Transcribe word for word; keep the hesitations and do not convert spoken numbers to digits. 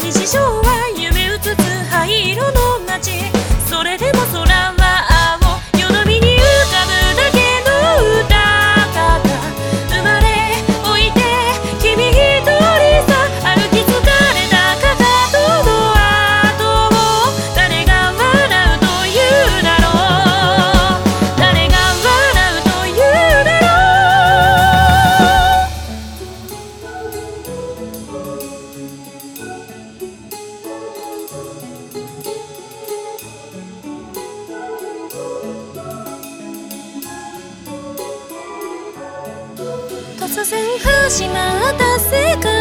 日常は夢うつつ灰色の街。それでも空は青、よどみに浮かぶだけの歌。ただ生まれ置いて君一人さ。歩き疲れたかかとの後を誰が笑うというだろう。誰が笑うというだろう。突然始まった世界